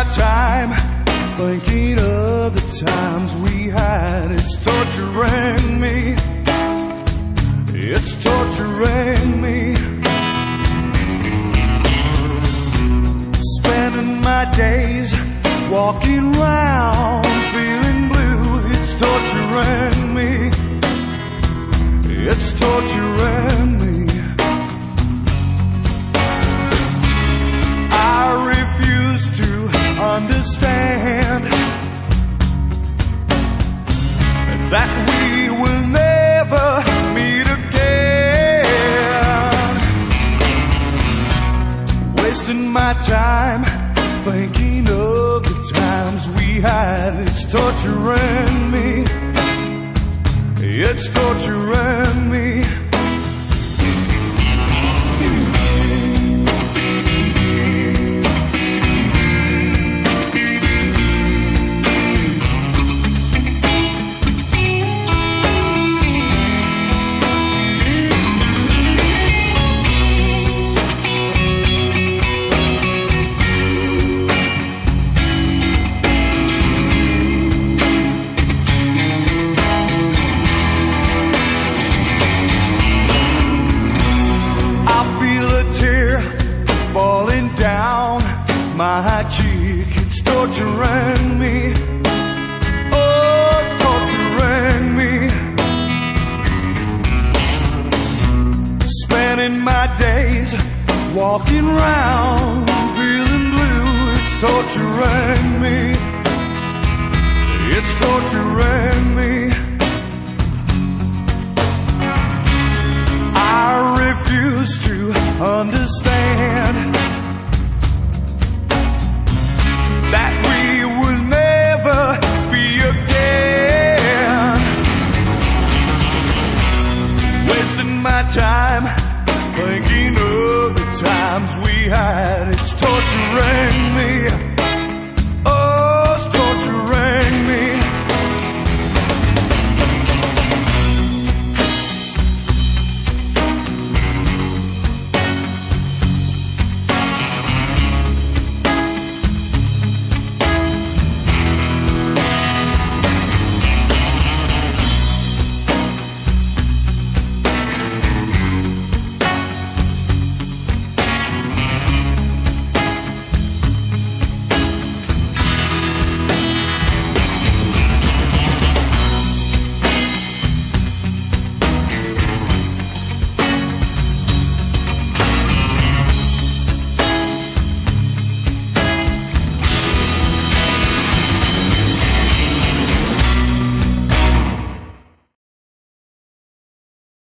my time thinking of the times we had. It's torturing me. It's torturing me. Spending my days walking round feeling blue. It's torturing me. It's torturing me. I refuse to understand that we will never meet again. Wasting my time thinking of the times we had. It's torturing me. It's torturing me. Falling down my cheek, it's torturing me. Oh, it's torturing me. Spending my days walking round feeling blue. It's torturing me. It's torturing me. I refuse to understand that we will never be again. Wasting my time